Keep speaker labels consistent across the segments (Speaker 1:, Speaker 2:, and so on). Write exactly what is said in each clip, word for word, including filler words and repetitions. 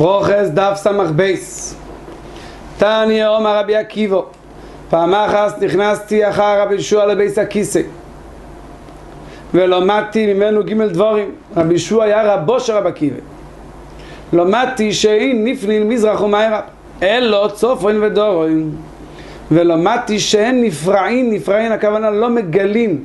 Speaker 1: ברוכס דף סמך בייס. תניא אומר רבי עקיבא, פעם אחת נכנסתי אחר רבי ישוע לבייס הכיסא ולמדתי ממנו ג' דבורים. רבי ישוע היה רבו של רבי עקיבא. למדתי שאין נפנין מזרח ומערב אלא צופרין ודורין, ולמדתי שאין נפרעים, נפרעים הכוונה לא מגלים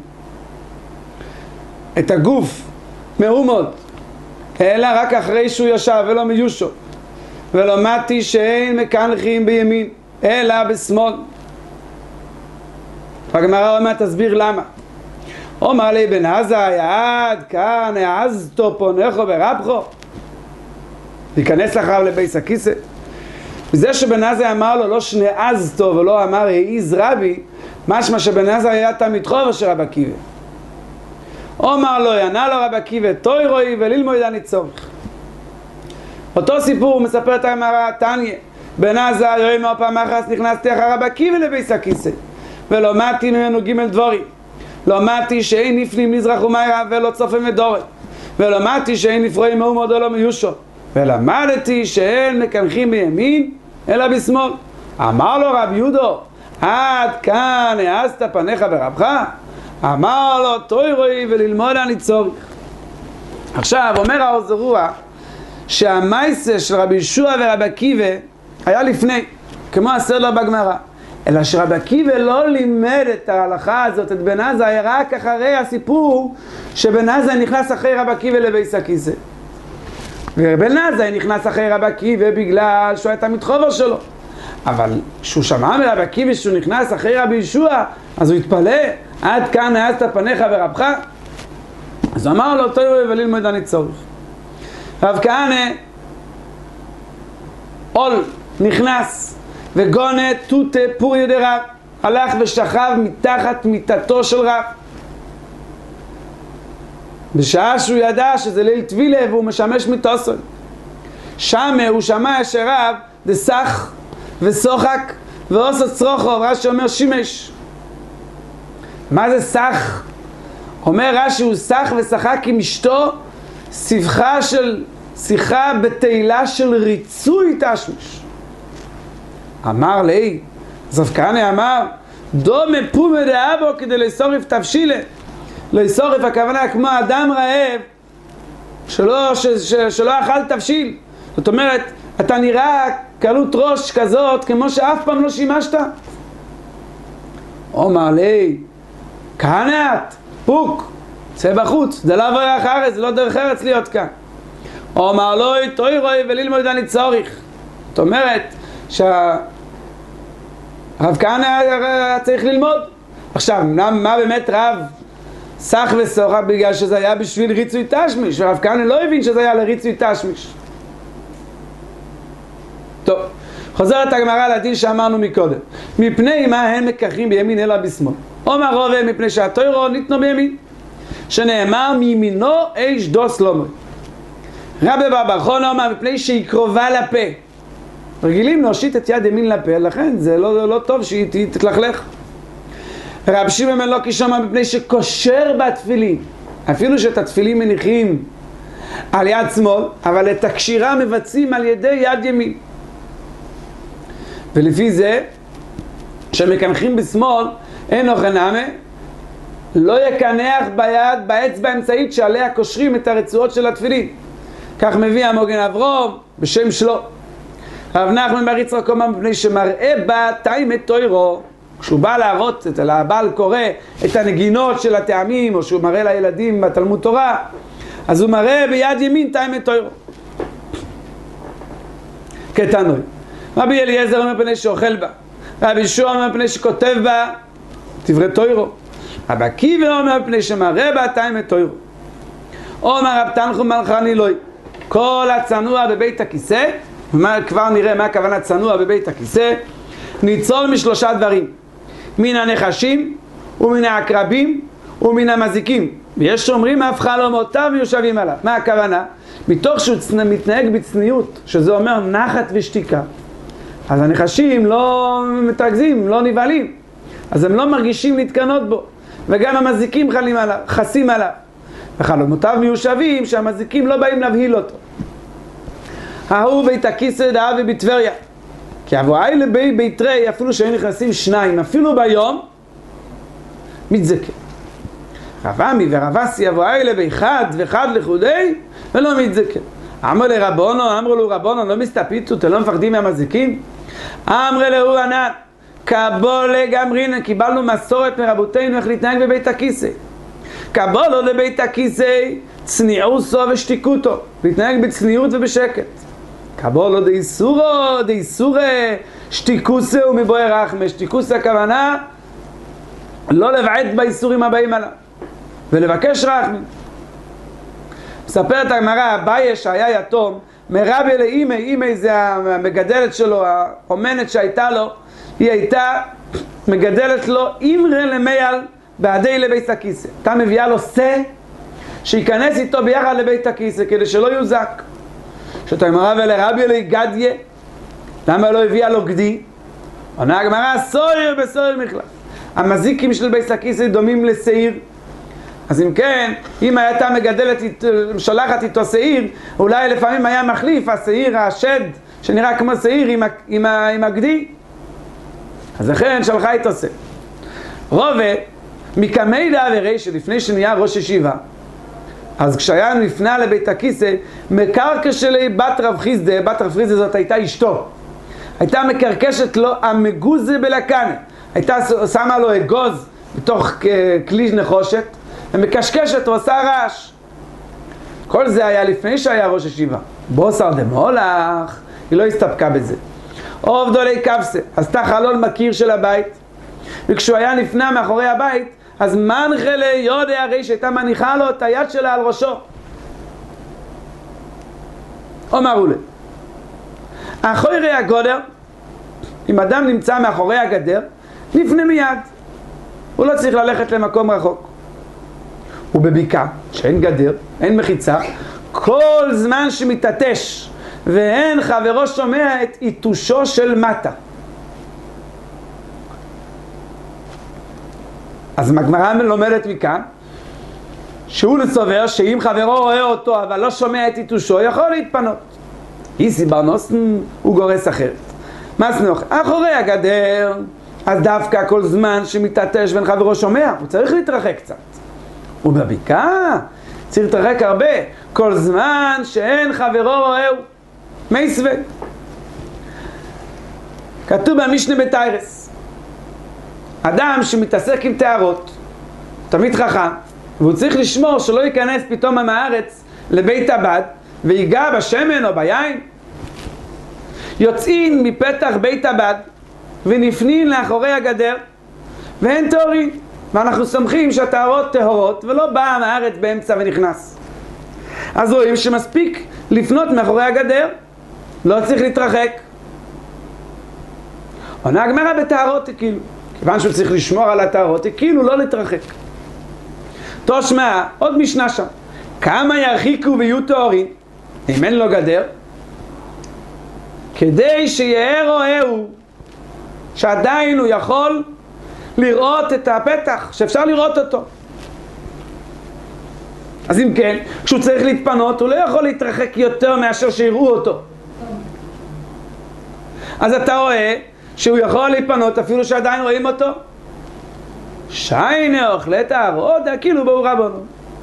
Speaker 1: את הגוף מאומות אלא רק אחרי שהוא ישב ולא מיושו. ולמדתי שאין מקנחים בימין אלא בשמאל. הגמרא אומרת תסביר למה. אומר לי בן עזאי עד כאן העזתו פונכו ברבכו, להיכנס לך לבייס הכיסא. וזה שבן עזאי אמר לו לא שנעזתו ולא אמר העיז רבי, משמע שבן עזאי היה תלמיד חובו של רבי עקיבא. אומר לו יענה לו רבי עקיבא תוירוי וללמוד אני צורך. אותו סיפור הוא מספר את הגמרא תניא. בן עזאי אומר פעם אחת נכנסתי אחר רבי עקיבא לבייס הכיסא ולמדתי ממנו ג' דבורים. למדתי שאין נפנים מזרח ומערב ולא צופן ודורן, ולמדתי שאין נפרעים מאומות ולא מיושו, ולמדתי שאין מקנחים בימין אלא בשמאל. אמר לו רב יהודו עד כאן העזת פניך ברבך? אמר לו תוירוי וללמוד אני צורך. עכשיו אומר העוזר רוח שהמייסה של רבי ישוע ורבי עקיבא היה לפני, כמו הסדר בגמרא, אלא שרבי עקיבא לא לימד את ההלכה הזאת, את בן עזאי, רק אחרי הסיפור שבן עזאי נכנס אחרי רבי עקיבא לבייס הכיסא. ובן עזאי נכנס אחרי רבי עקיבא בגלל שהוא היה תלמיד חובו שלו. אבל כשהוא שמע מרבי עקיבא שהוא נכנס אחרי רבי ישוע, אז הוא התפלא, עד כאן העזת פניך ברבך? אז הוא אמר לו תוירוי וללמוד אני צורך. רב כהנא עול נכנס וגונה תותה פוריה דרב, הלך ושכב מתחת מיטתו של רב בשעה שהוא ידע שזה ליל טבילה והוא משמש מתוסון. שם הוא שמע שרב דסח ושוחק ועושה צרוכו. רש"י אומר שימש. מה זה סח? אומר רש"י הוא סח ושחק עם אשתו שיחה של שיחה בתהילה של ריצוי תשמיש. אמר לי, אז רב כהנא אמר דומה פומא דאבו כדי לאסורף תבשילה. לאסורף הכוונה כמו אדם רעב שלא, ש, ש, שלא אכל תבשיל. זאת אומרת אתה נראה קלות ראש כזאת כמו שאף פעם לא שימשת. אומר לי כהנא את פוק צא בחוץ, זה לא דרך ארץ, זה לא דרך ארץ להיות כאן. אומר לו תוירוי וללמוד אני צורך. זאת אומרת שהרב כהנא צריך ללמוד. עכשיו מה באמת רב סח ושוחק? בגלל שזה היה בשביל ריצוי תשמיש, ורב כהנא לא הבין שזה היה לריצוי תשמיש. טוב, חוזרת הגמרא לדין שאמרנו מקודם, מפני מה הם מקחים בימין אלא בשמאל. אומר רובה מפני שהתוירו ניתנו בימין, שנאמר מימינו איש דוס לא מוי. רבי בברכון אומר מפני שהיא קרובה לפה. רגילים להושיט את יד ימין לפה, לכן זה לא, לא טוב שהיא תתלכלך. רב שמעון בן לוקי אומר מפני שקושר בתפילין, אפילו שאת התפילין מניחים על יד שמאל, אבל את הקשירה מבצעים על ידי יד ימין. ולפי זה שמקנחים בשמאל אין אוכנמה לא יקנח ביד באצבע האמצעית שעליה קושרים את הרצועות של התפילין. כך מביא המוגן אברום בשם שלו. רב נחמן בר יצחק אומר מפני שמראה בה תיימת תוירו, כשהוא בא להראות את הבעל קורא את הנגינות של הטעמים, או שהוא מראה לילדים בתלמוד תורה, אז הוא מראה ביד ימין תיימת תוירו כתנוי. רבי אליעזר אומר מפני שאוכל בה, רבי ישוע אומר מפני שכותב בה דברי תוירו, רבי עקיבא אומר מפני שמראה בה תיימת תוירו. אומר רב תנחום בר חנילוי כל הצנוע בבית הכיסא, כבר נראה מה הכוונה צנוע בבית הכיסא, ניצול משלושה דברים, מן הנחשים ומן העקרבים ומן המזיקים, ויש שאומרים אף חלומותיו מיושבים עליו. מה הכוונה? מתוך שהוא מתנהג בצניעות, שזה אומר נחת ושתיקה, אז הנחשים לא מתרכזים, לא נבהלים, אז הם לא מרגישים להתקנות בו, וגם המזיקים חלים עליו, חסים עליו, וחלומותיו מיושבים שהמזיקים לא באים להבהיל אותו. ההוא בית הכיסא דאבי בטבריה. כי אבואי לבי בית רי, אפילו שהיו נכנסים שניים, אפילו ביום, מתזכה. רב עמי ורב אסי אבואי לבי חד וחד לחודי, ולא מתזכה. אמרו לרבונו, אמרו לו רבונו, לא מסתפיצו, אתם לא מפחדים מהמזיקים? אמרו לו ענן, קבולה גמרינן, קיבלנו מסורת מרבותינו איך להתנהג בבית הכיסא. קבולו לבית הכיסא, צניעוסו ושתיקותו, להתנהג בצניעות ובשקט. קבולו דאיסורו, דאיסורי, שתיקוסה ומבואי רחמה. שתיקוסה הכוונה לא לבעט באיסורים הבאים עליו, ולבקש רחמים. מספרת הגמרא, אביי שהיה יתום, מרבי לאימי, אימי זה המגדלת שלו, האומנת שהייתה לו, היא הייתה מגדלת לו אימרה למייל בעדי לבית הכיסא. אתה מביאה לו שא שיכנס איתו ביחד לבית הכיסא כדי שלא יוזק. שאתה אמרה ולרבי אלי גדיה, למה לא הביאה לו גדי? עונה הגמרא, סויר בסויר מחלף. המזיקים של בית הכיסא דומים לשעיר. אז אם כן, אם הייתה מגדלת, שולחת איתו שעיר, אולי לפעמים היה מחליף השעיר, השד, שנראה כמו שעיר עם, עם, עם הגדי. אז לכן שלחה איתו שעיר. רובה, מקמי דאברי שלפני שנהיה ראש ישיבה, אז כשהיה נפנה לבית הכיסא, מקרקע שלי בת רב חיסדה, בת רב חיסדה זאת הייתה אשתו, הייתה מקרקשת לו המגוזה בלקנה, הייתה שמה לו אגוז בתוך כלי נחושת, ומקשקשת, הוא עושה רעש. כל זה היה לפני שהיה ראש ישיבה. בוסר דמולך, היא לא הסתפקה בזה. עובדולי קפסה, עשתה חלון מקיר של הבית, וכשהוא היה נפנה מאחורי הבית, אז מנחה ליודע הרי שהייתה מניחה לו את היד שלה על ראשו. אומרו לי, אחורי הגדר, אם אדם נמצא מאחורי הגדר, נפנה מיד. הוא לא צריך ללכת למקום רחוק. ובבקעה, שאין גדר, אין מחיצה, כל זמן שמתעטש ואין חברו שומע את עיתושו של מטה. אז הגמרא לומדת מכאן שהוא לסובר שאם חברו רואה אותו אבל לא שומע את עיתושו, יכול להתפנות. איסי ברנוסן הוא גורס אחרת. מסנוך, אחורי הגדר, אז דווקא כל זמן שמתעטש ואין חברו שומע, הוא צריך להתרחק קצת. ובבקעה צריך להתרחק הרבה, כל זמן שאין חברו רואה הוא. מי סווה. כתוב במשנה בתיירס, אדם שמתעסק עם תארות, תמיד חכם, והוא צריך לשמור שלא ייכנס פתאום מהארץ לבית הבד ויגע בשמן או ביין. יוצאים מפתח בית הבד ונפנים לאחורי הגדר ואין תאורים, ואנחנו סומכים שהתארות טהורות ולא באה מהארץ באמצע ונכנס. אז רואים שמספיק לפנות מאחורי הגדר, לא צריך להתרחק. עונה הגמרא בתארות כאילו, כיוון שהוא צריך לשמור על התארות, כאילו לא להתרחק. תושמע, עוד משנה שם, כמה ירחיקו ויהיו תאורים אם אין לו גדר, כדי שיהיה רואהו שעדיין הוא יכול לראות את הפתח, שאפשר לראות אותו. אז אם כן, כשהוא צריך להתפנות, הוא לא יכול להתרחק יותר מאשר שיראו אותו. אז אתה רואה שהוא יכול להתפנות אפילו שעדיין רואים אותו. שיינה אוכלי תארות, כאילו באו רבנו.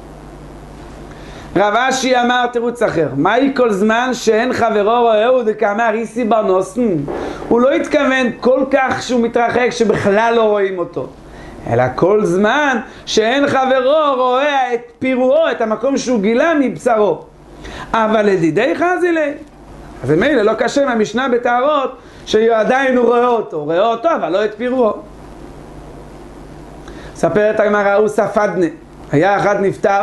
Speaker 1: רב אשי אמר תירוץ אחר, מהי כל זמן שאין חברו רואה דקאמר איסי ברנוסן? הוא לא התכוון כל כך שהוא מתרחק שבכלל לא רואים אותו, אלא כל זמן שאין חברו רואה את פירועו, את המקום שהוא גילה מבשרו. אבל לדידי חזילי, אז זה מילא לא קשה מהמשנה בתארות שעדיין הוא רואה אותו, הוא רואה אותו אבל לא את פירועו. ספרת הגמרא, הוא ספדנה, היה אחד נפטר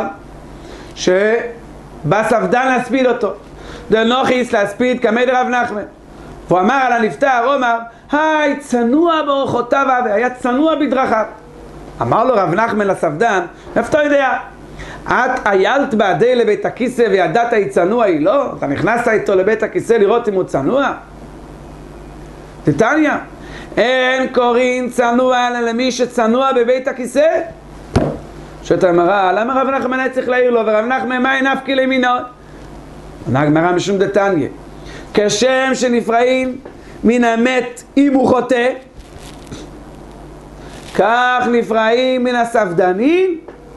Speaker 1: שבא ספדן להספיד אותו, דנוכיס להספיד כמי דרב נחמן, והוא אמר על הנפטר, הוא אמר היי צנוע באורחותיו, היה צנוע בדרכיו. אמר לו רב נחמן לספדן, איפה אתה יודע? את איילת בעדי לבית הכיסא וידעת היא צנוע היא לא? אתה נכנסת איתו לבית הכיסא לראות אם הוא צנוע? תתניה, אין קוראים צנוע אלא למי שצנוע בבית הכיסא. שואלת הגמרא, למה רב נחמן היה צריך להעיר לו? ורב נחמן מה נפקא למינו? עונה הגמרא משום דתניא, כשם שנפרעים מן המת אם הוא חוטא, כך נפרעים מן הספדנים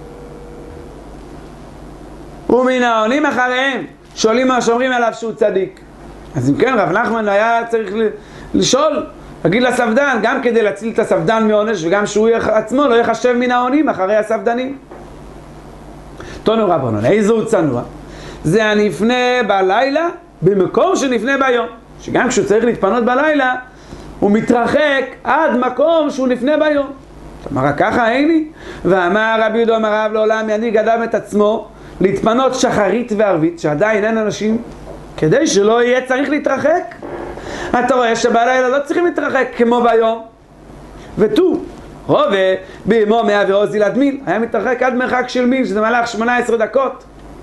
Speaker 1: ומן העונים אחריהם, שואלים מה שאומרים עליו שהוא צדיק. אז אם כן, רב נחמן היה צריך לשאול, להגיד לספדן, גם כדי להציל את הספדן מעונש, וגם שהוא עצמו לא יחשב מן העונים אחרי הספדנים. תונו רבנן, איזה הוא צנוע? זה הנפנה בלילה במקום שנפנה ביום. שגם כשהוא צריך להתפנות בלילה, הוא מתרחק עד מקום שהוא נפנה ביום. אמר, ככה אין לי? ואמר רבי יהודה אמר רב לעולם ינהיג אדם את עצמו להתפנות שחרית וערבית, שעדיין אין אנשים, כדי שלא יהיה צריך להתרחק. אתה רואה שבלילה לא צריכים להתרחק כמו ביום. ותו, רובה בימו מאה ועוזיל עד מיל, היה מתרחק עד מרחק של מיל, שזה מהלך שמונה עשרה דקות.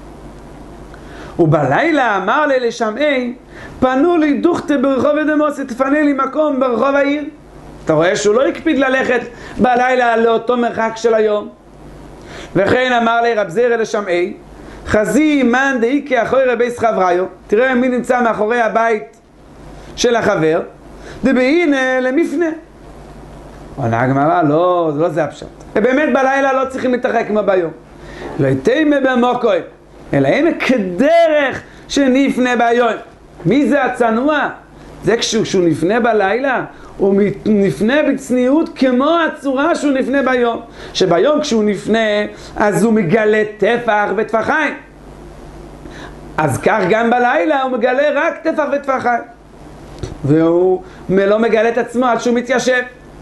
Speaker 1: ובלילה אמר לי לשמעי, פנו לי דוכתה ברחוב אדמוס, תפנה לי מקום ברחוב העיר. אתה רואה שהוא לא הקפיד ללכת בלילה לאותו מרחק של היום. וכן אמר לי רב זירא לשמעי, חזי מן דאיקי אחורי רבי סחבריו, תראה מי נמצא מאחורי הבית של החבר, דבהנה למפנה. עונה הגמרא, לא, לא זה הפשט. ובאמת בלילה לא צריכים להתרחק כמו ביום. לא יתימה במוקוי, אלא הם כדרך שנפנה ביום. מי זה הצנוע? זה כשהוא נפנה בלילה, הוא נפנה בצניעות כמו הצורה שהוא נפנה ביום. שביום כשהוא נפנה, אז הוא מגלה טפח וטפחיים. אז כך גם בלילה הוא מגלה רק טפח וטפחיים. והוא לא מגלה את עצמו עד שהוא מתיישב.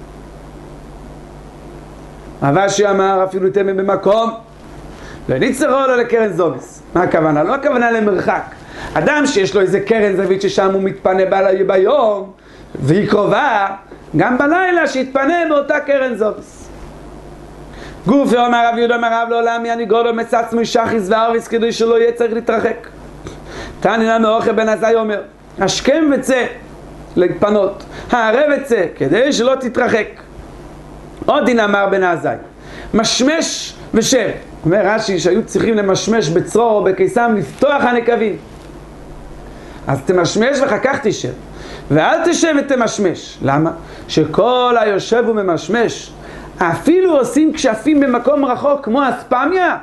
Speaker 1: אבל שאמר אפילו תמם במקום, לא ניצרו לו לקרן זוביס. מה הכוונה? לא הכוונה למרחק. אדם שיש לו איזה קרן זווית ששם הוא מתפנה ביום, והיא קרובה, גם בלילה שיתפנה באותה קרן זוביס. גוף אומר רב יהודה אמר רב לעולם יני גודו מצצמוי שחיס וערביס כדי שלא יהיה צריך להתרחק. תניא מאוכל בן עזאי אומר, השכם וצא להתפנות, הערב וצא כדי שלא תתרחק. עוד דין אמר בן עזאי, משמש ושב. אומר רש"י שהיו צריכים למשמש בצרור או בקיסם לפתוח הנקבים. אז תמשמש ואחר כך תשב. ואל תשב ותמשמש. למה? שכל היושב וממשמש, אפילו עושים כשפים במקום רחוק כמו אספמיה,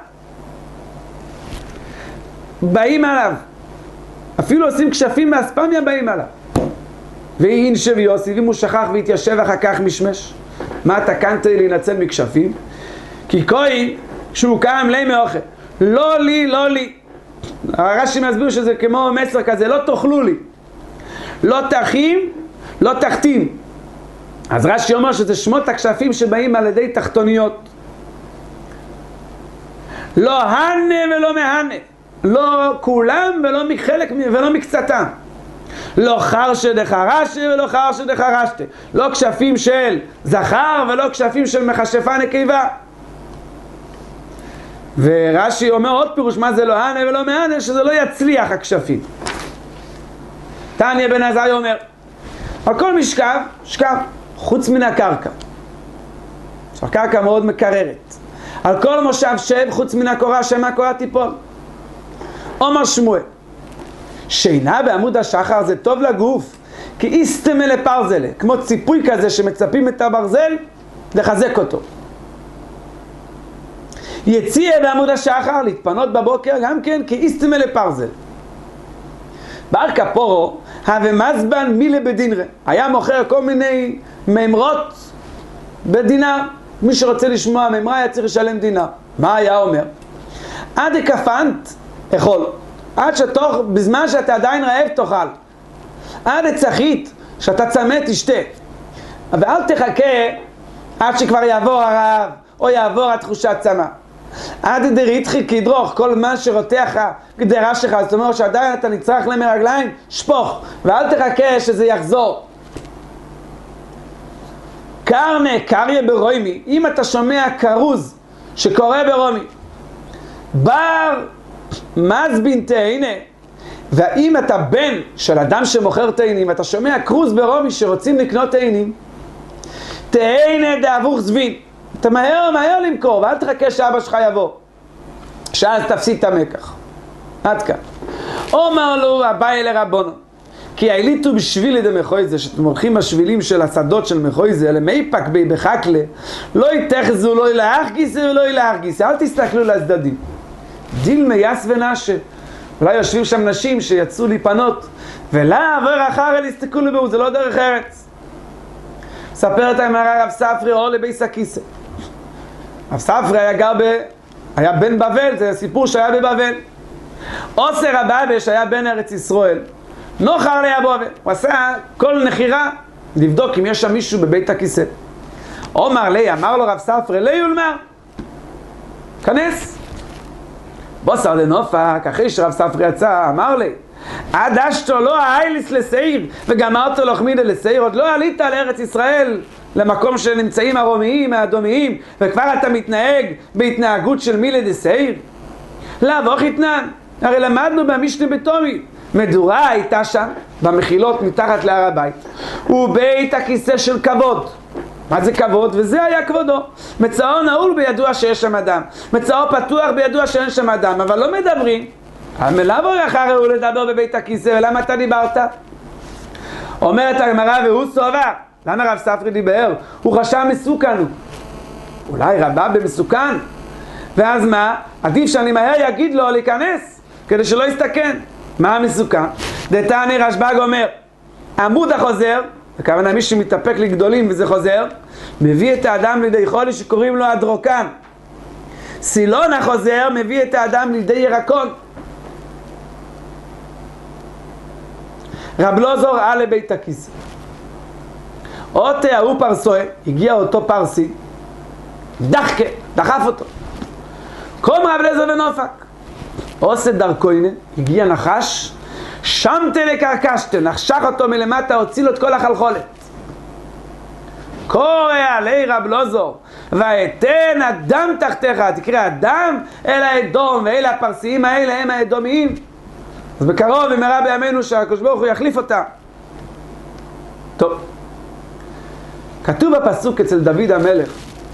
Speaker 1: באים עליו. אפילו עושים כשפים באספמיה באים עליו. ואין שב יוסי, ואם הוא שכח והתיישב אחר כך משמש. מה תקנת להינצל מכשפים? כי כוי שהוא קם לי מאוכל. לא לי, לא לי. הרש"י מסביר שזה כמו מסר כזה, לא תאכלו לי. לא תחים, לא תחתים. אז רש"י אומר שזה שמות הכשפים שבאים על ידי תחתוניות. לא הנה ולא מהנה. לא כולם ולא מחלק ולא מקצתם. לא חרשה דחרשה ולא חרשה דחרשתה. לא כשפים של זכר ולא כשפים של מכשפה נקבה. ורש"י אומר עוד פירוש מה זה לא הנה ולא מהנה, שזה לא יצליח הכשפים. תניא בן עזאי אומר, על כל משכב, משכב, חוץ מן הקרקע. הקרקע מאוד מקררת. על כל מושב שב, חוץ מן הקורה, שמה הקורה תיפול. אומר שמואל, שינה בעמוד השחר זה טוב לגוף, כי איסטמה לפרזלה, כמו ציפוי כזה שמצפים את הברזל, לחזק אותו. יציע בעמוד השחר, להתפנות בבוקר, גם כן, כי איסטמה לפרזל. בר כפורו, הווה מזבן מילה בדינרה. היה מוכר כל מיני ממרות בדינר. מי שרוצה לשמוע ממרה היה צריך לשלם דינר. מה היה אומר? עד כפנט, אכול. עד שתוך, בזמן שאתה עדיין רעב תאכל. עד צחית, שאתה צמא תשתה. ואל תחכה עד שכבר יעבור הרעב, או יעבור התחושת צמא. עד דריתחי כדרוך, כל מה שרותח גדרה שלך, זאת אומרת שעדיין אתה נצטרך למרגליים, שפוך, ואל תחכה שזה יחזור. קרנה, קריה ברומי, אם אתה שומע קרוז שקורה ברומי, בר מזבין תהינה, ואם אתה בן של אדם שמוכר תהינים, אתה שומע קרוז ברומי שרוצים לקנות תהינים, תהינה דאבוך זבין, אתה מהר מהר למכור, ואל תחכה שאבא שלך יבוא, שאז תפסיד את המקח. עד כאן. אומר לו אביי לרבונו, כי העליתו בשבילי דמחויזה, שאתם הולכים בשבילים של השדות של מחויזה, למי פק בי בחקלה, לא יתחזו, לא ילאח גיסא ולא ילאח גיסא, אל תסתכלו לצדדים. דיל מייס ונשה, אולי יושבים שם נשים שיצאו להיפנות, ולא עבר אחר אל יסתכלו לבאו, זה לא דרך ארץ. ספר את המראה רב ספרי אור לבייס הכיסא. רב ספרי היה גר ב... היה בן בבל, זה הסיפור שהיה בבבל. עושר הבאבא שהיה בן ארץ ישראל, נוחר ליבובל, הוא עשה כל נחירה לבדוק אם יש שם מישהו בבית הכיסא. אומר לי, אמר לו רב ספרי, לי ולמר, כנס. בוסר לנופק, אחרי שרב ספרי יצא, אמר לי, עד אשתו לא האייליס לסעיר, וגמרת לו חמידה לסעיר, עוד לא עלית לארץ ישראל, למקום שנמצאים הרומיים, האדומיים, וכבר אתה מתנהג בהתנהגות של מילה דסעיר? לא, ואוך התנן, הרי למדנו במשנה בתומי, מדורה הייתה שם, במחילות מתחת להר הבית, ובית הכיסא של כבוד. מה זה כבוד? וזה היה כבודו. מצאו נעול בידוע שיש שם אדם, מצאו פתוח בידוע שאין שם אדם, אבל לא מדברים. המלאבו אחרי הוא לדבר בבית הכיסא, ולמה אתה דיברת? אומרת הגמרא, והוא סובר. למה רב ספרי דיבר? הוא חשב מסוכן. אולי רבה במסוכן? ואז מה? עדיף שאני מהר יגיד לו להיכנס, כדי שלא יסתכן. מה המסוכן? דתני רשב"ג אומר, עמוד החוזר, וכוונה מי שמתאפק לגדולים וזה חוזר, מביא את האדם לידי חולי שקוראים לו הדרוקן. סילון החוזר מביא את האדם לידי ירקון. רב לוזור עלה לבית הכיסא. אותה הוא פרסוי, הגיע אותו פרסי, דחקה, דחף אותו. קום רב לוזור ונופק. עושה דרכוינה, הגיע נחש, שמתה לקרקשתה, נחשך אותו מלמטה, הוציא לו את כל החלחולת. קורא עלי רב לוזור, ואתן אדם תחתיך, תקרא אדם אל האדום, ואלה הפרסיים האלה הם האדומיים. אז בקרוב במהרה בימינו שהקדוש ברוך הוא יחליף אותה. טוב, כתוב בפסוק אצל דוד המלך,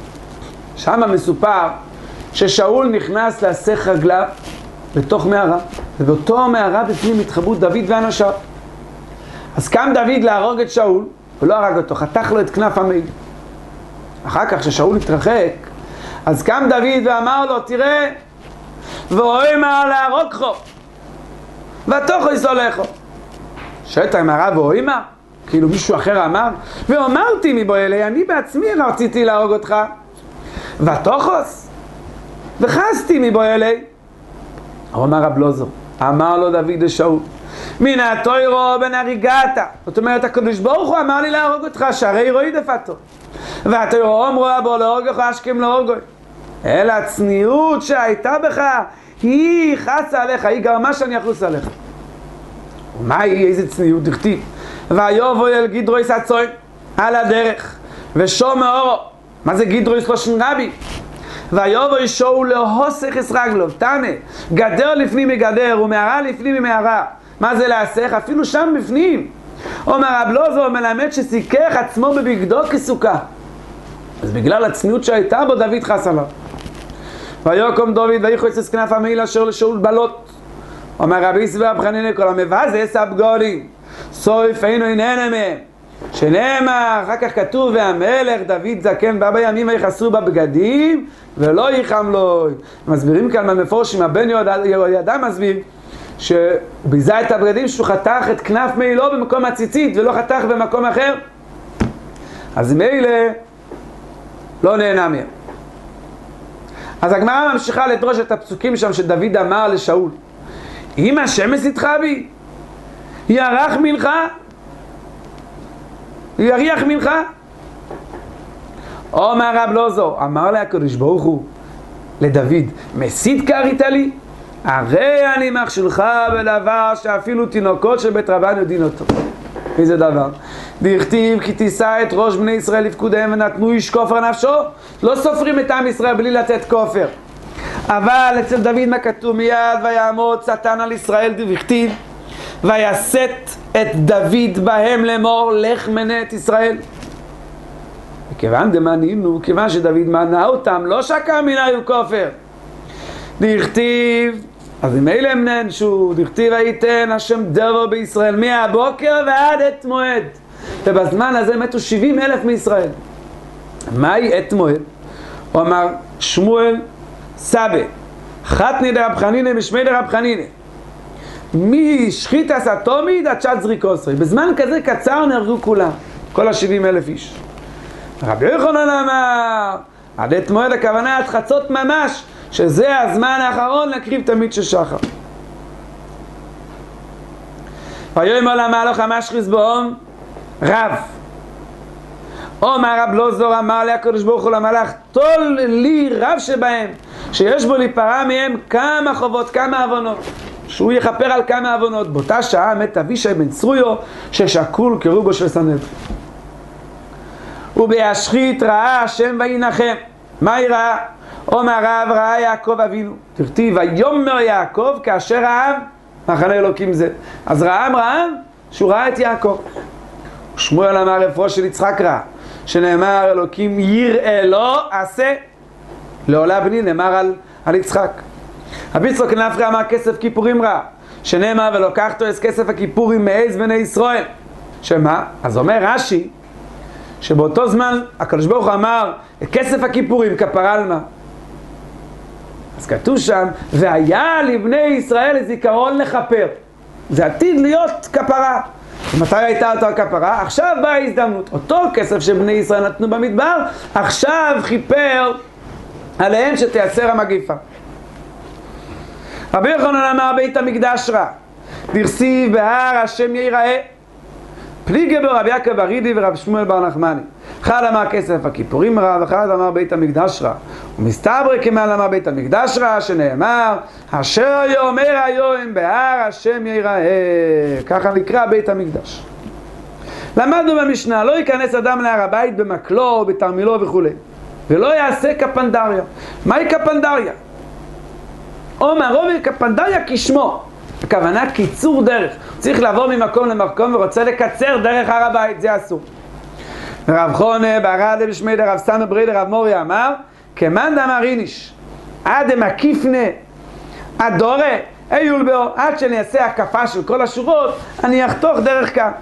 Speaker 1: שם מסופר ששאול נכנס להסך רגליו לתוך מערה, ובאותו מערה בפנים התחברו דוד ואנשיו. אז קם דוד להרוג את שאול, הוא לא הרג אותו, חתך לו את כנף המעיל. אחר כך ששאול התרחק, אז קם דוד ואמר לו, תראה, ואוהי מה להרוג חו, ותוכו יסולחו. שואלת המערה, ואוהי מה? כאילו מישהו אחר אמר, ואומרתי מבוא אלי, אני בעצמי רציתי להרוג אותך, ותוכוס, וחסתי מבוא אלי. אומר רב לוזור, אמר לו דוד לשאול, מן התוירו בן הריגתה. זאת אומרת, הקדוש ברוך הוא אמר לי להרוג אותך, שהרי רואי דפתו. והתוירו אומרו בו להורגך אשכם להורגוי. אלא הצניעות שהייתה בך, היא חסה עליך, היא גרמה שאני אחוס עליך. ומה היא, איזה צניעות דכתיב? ויובו אל גדרויס הצוין על הדרך, ושום מאורו. מה זה גדרויס לשון רבי? ויובו ישואו להוסך את רגלו, תנה, גדר לפנים מגדר ומערה לפנים ממערה. מה זה להסך? אפילו שם בפנים. אומר רב לוזור מלמד שסיכך עצמו בבגדו כסוכה. אז בגלל הצניעות שהייתה בו דוד חס עליו. ויקום דוד ויחוס את כנף המעיל אשר לשאול בלות. אומר רבי סבר הבחנני כל המבזס הבגולים, סוף אינו איננה מהם. שנאמר, אחר כך כתוב, והמלך דוד זקן בא בימים ויחסו בבגדים ולא ייחם לו. מסבירים כאן במפורשים, הבן יהוידע מסביר שביזה את הבגדים שהוא חתך את כנף מעילו במקום הציצית ולא חתך במקום אחר, אז מילא לא נהנה מהם. אז הגמרא ממשיכה לדרוש את הפסוקים שם שדוד אמר לשאול, אם השם יסתך בי ירח מנחה יריח ממך. אומר רב לוזור, אמר לה הקדוש ברוך הוא לדוד, מסית קראת לי? הרי אני מחשילך בדבר שאפילו תינוקות של בית רבן יודעים אותו. איזה דבר? דכתיב כי תישא את ראש בני ישראל לפקודיהם ונתנו איש כופר נפשו. לא סופרים את עם ישראל בלי לתת כופר. אבל אצל דוד מה כתוב? מיד ויעמוד שטן על ישראל דכתיב ויסת את דוד בהם לאמור לך מנה את ישראל. וכיוון דמנינו, כיוון שדוד מנה אותם, לא שקע מנהיו כופר. דכתיב אז אם אלה הם נענשו, דכתיב הייתן השם דבו בישראל מהבוקר ועד עת מועד. ובזמן הזה מתו שבעים אלף מישראל. מהי עת מועד? הוא אמר שמואל סבא, חתני דרב חנינא משמי דרב חנינא. משחיטס אטומית עד שעת זריקוסרי. בזמן כזה קצר נהרגו כולם, כל השבעים אלף איש. רבי יוחנן אמר, עד עת מועד הכוונה עד חצות ממש, שזה הזמן האחרון להקריב תמיד של שחר. ויאמר למלאך המשחיס בהם רב. אומר רב לוזור אמר לי הקדוש ברוך הוא למלאך, תול לי רב שבהם, שיש בו להיפרע מהם כמה חובות, כמה עוונות, שהוא יכפר על כמה עוונות. באותה שעה מת אבישי בן צרויה ששקול כרובו של סנהדרין. ובישחית ראה השם וינחם. מה היא ראה? אומר רב ראה יעקב אבינו, תכתיב ויאמר יעקב כאשר ראה מחנה אלוקים זה. אז רעם ראה שהוא ראה את יעקב. שמואל אמר רפואו של יצחק ראה, שנאמר אלוקים יראה לו עשה לעולה בני, נאמר על, על יצחק. רבי יצחק נפחא אמר כסף כיפורים ראה, שנאמר ולוקחתו את כסף הכיפורים מעז בני ישראל. שמה? אז אומר רש"י שבאותו זמן הקדוש ברוך הוא אמר כסף הכיפורים כפרה על מה? אז כתוב שם והיה לבני ישראל זיכרון לכפר. זה עתיד להיות כפרה. מתי הייתה אותו הכפרה? עכשיו באה ההזדמנות. אותו כסף שבני ישראל נתנו במדבר, עכשיו חיפר עליהם שתייצר המגיפה. רבי יוחנן אמר בית המקדש רע, דכתיב בהר השם ייראה. פליגי בו רבי יעקב ברידי ורב שמואל בר נחמני. אחד אמר כסף הכיפורים רע, ואחד אמר בית המקדש רע. ומסתבר כמעל אמר בית המקדש רע, שנאמר אשר יאמר היום בהר השם ייראה. ככה נקרא בית המקדש. למדנו במשנה, לא ייכנס אדם להר הבית במקלו או בתרמילו וכו', ולא יעשה קפנדריה. מהי קפנדריה? אומר רובי קפנדריה כשמו, הכוונה קיצור דרך. צריך לעבור ממקום למקום ורוצה לקצר דרך הר הבית, זה אסור. רב חונה בערד בשמי דרב סנו ברי דרב מורי אמר כמאן דאמר איניש עד דמקיפנה עד דורה איול בו, עד שאני אעשה הקפה של כל השורות אני אחתוך דרך כאן.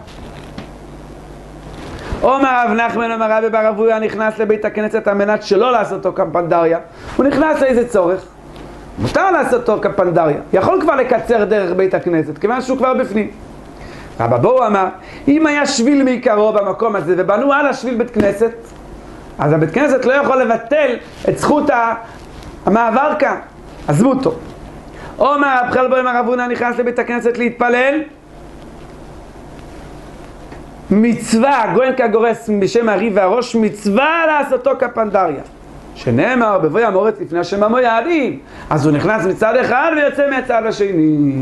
Speaker 1: אומר רב נחמן אמר רבי בר אבויה נכנס לבית הכנסת על מנת שלא לעשות אותו קפנדריה. הוא נכנס לאיזה צורך? מותר לעשות אותו קפנדריה, יכול כבר לקצר דרך בית הכנסת כיוון שהוא כבר בפנים. רבא בואו אמר, אם היה שביל מעיקרו במקום הזה ובנו על השביל בית כנסת, אז הבית כנסת לא יכול לבטל את זכות המעבר כאן, עזבו אותו. אומר רב חלבו אמר רב הונא נכנס לבית הכנסת להתפלל, מצווה, גויין כגורס בשם הריב והראש, מצווה לעשותו קפנדריה. שנאמר בבואי המורץ לפני השם עמו יעדים, אז הוא נכנס מצד אחד ויוצא מהצד השני.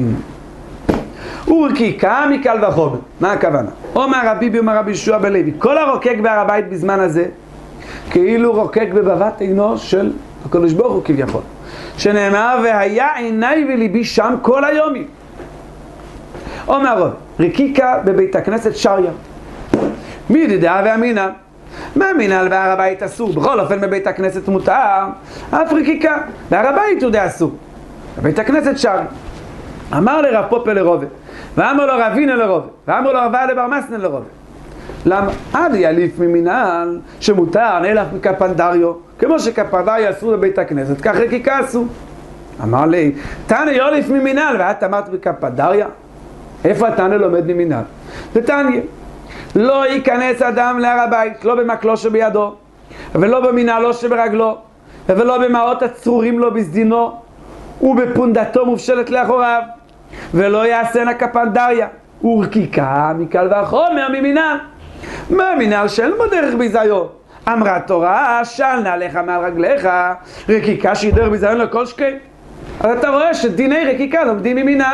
Speaker 1: ורקיקה מקל וחומר. מה הכוונה? אומר רבי אומר רבי ישוע בלוי, כל הרוקק בהר הבית בזמן הזה כאילו רוקק בבבת עינו של הקדוש ברוך הוא כביכול, שנאמר והיה עיניי וליבי שם כל היומים. אומר רבי רקיקה בבית הכנסת שריה מידידה ואמינה. מה מינהל בהר הבית אסור? בכל אופן בבית הכנסת מותר, אף רקיקה בהר הבית הוא די אסור. בבית הכנסת שרי אמר לרב פופל לרובה, ואמר לו רבינה לרובה, ואמר לו רבה לבר מסנה לרובה. למה? עד יליף ממינהל שמותר נלך מקפנדריו, כמו שקפנדריו אסור בבית הכנסת, כך רקיקה אסור. אמר לי, תנא יוליף ממינהל, ואת אמרת בקפנדריה? איפה התנא לומד ממינהל? ותניא לא ייכנס אדם להר הבית, לא במקלו שבידו, ולא במנהלו שברגלו, ולא במעות הצרורים לו בסדינו, ובפונדתו מופשלת לאחוריו, ולא יעשנה קפנדריה, ורקיקה מקל וחומר ממינהל. מה מינהל שאין בו דרך ביזיון? אמרה תורה, של נעליך מעל רגליך, רקיקה שהיא דרך ביזיון לכל שקי. אז אתה רואה שדיני רקיקה לומדים ממינהל.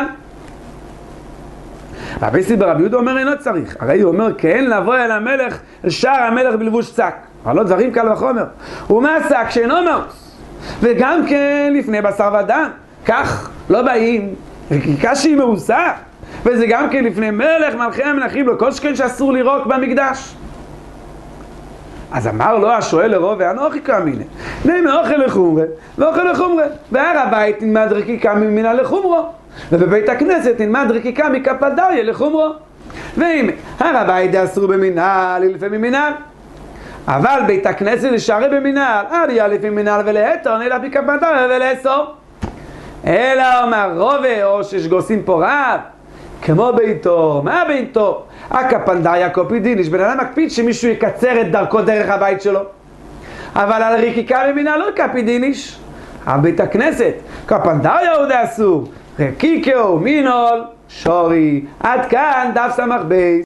Speaker 1: רבי סיבר רבי יהודה אומר אינו צריך, הרי הוא אומר כן לבוא אל המלך, אל שער המלך בלבוש שק, אבל לא דברים קל וחומר. ומה שק שאינו מאוס, וגם כן לפני בשר ודם, כך לא באים רקיקה שהיא מאוסה, וזה גם כן לפני מלך מלכי המלכים, לא כל שכן שאסור לירוק במקדש. אז אמר לו השואל לרובה, אנוכי קמינא, נמי אוכל לחומרה, ואוכל לחומרה. בהר הבית נלמד רקיקה ממינא לחומרו, ובבית הכנסת נלמד רקיקה מקפדריה לחומרו. והנה, הר הבית אסור במינהל, ילפה ממינהל. אבל בית הכנסת לשערי במינהל, עד ילפה ממינהל ולהתר, נלפה מקפדריה ולאסור. אלא אומר רובה, או ששגוסים פה רב, כמו ביתו, מה ביתו? הקפנדריה קופידיניש, בן אדם מקפיד שמישהו יקצר את דרכו דרך הבית שלו. אבל על ריקיקה במינהל לא קפידיניש. אבל בית הכנסת, קפנדריה עוד אסור, רקיקו, מינול, שורי. עד כאן דף סמך בייס.